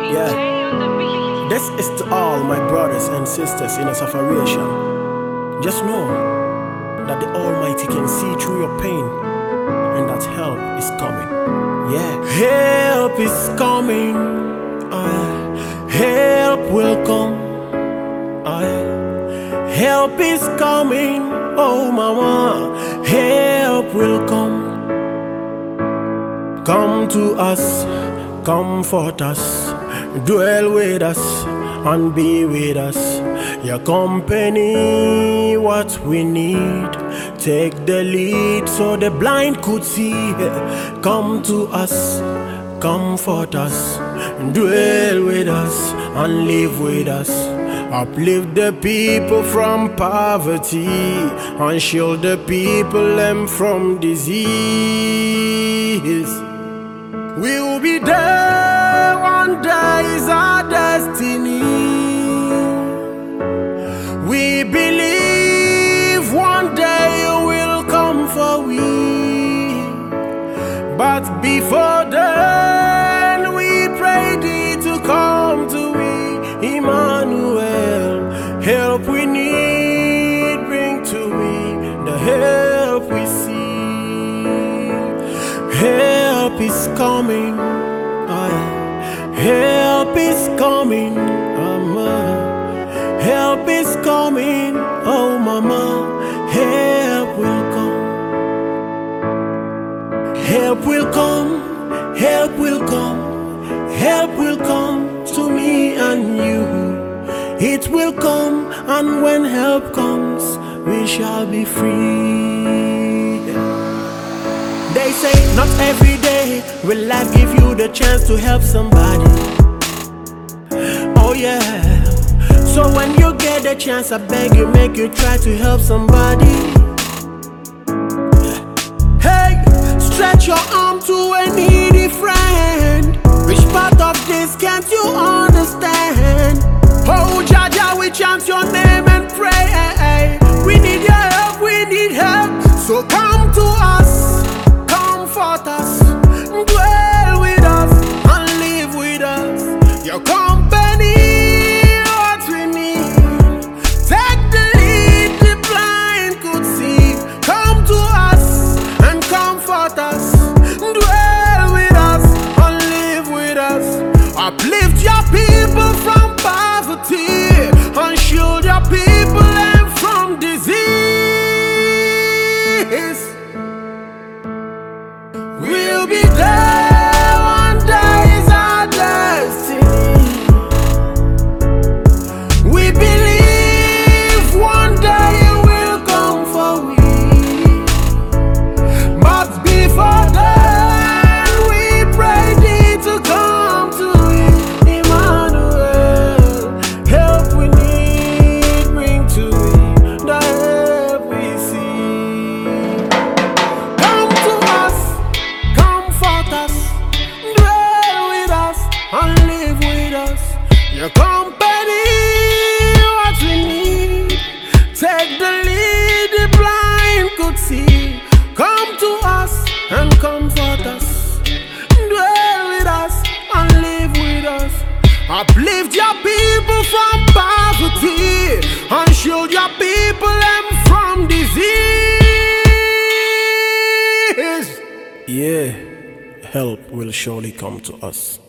Yeah, this is to all my brothers and sisters in a separation. Just know that the Almighty can see through your pain and that help is coming. Yeah, help is coming. Help will come. Help is coming. Oh mama, help will come. Come to us, comfort us, dwell with us and be with us. Your company, what we need. Take the lead so the blind could see. Come to us, comfort us, dwell with us and live with us. Uplift the people from poverty and shield the people them from disease. We will be there one day is our destiny. We believe one day you will come for we. But before then we pray thee to come to we, Emmanuel. Help we need, bring to we the help we see. Help is coming, help is coming, help is coming, oh mama, help will come. Help will come, help will come, help will come to me and you. It will come, and when help comes, we shall be free. They say not every day will life give you the chance to help somebody. Oh yeah. So when you get the chance, I beg you, make you try to help somebody. Hey, stretch your arm to a needy friend. Which part of this can't you understand? Oh Jaja, we chant your name and pray. We need your help, we need help. So come to us, comfort us, dwell with us and live with us. Your company, what we need. Take the lead, the blind could see. Come to us and comfort us, dwell with us and live with us. Uplift your people from poverty and shield your people and from disease. We'll be there one day is our destiny. We believe one day you will come for we. But before then we pray thee to come to we, Emmanuel. Help we need, bring to we the help we see. Come to us, comfort us, dwell with us and live with us. Your company, what we need. Take the lead, the blind could see. Come to us and comfort us, dwell with us and live with us. Uplift your people from poverty and shield your people them from disease. Yeah, help will surely come to us.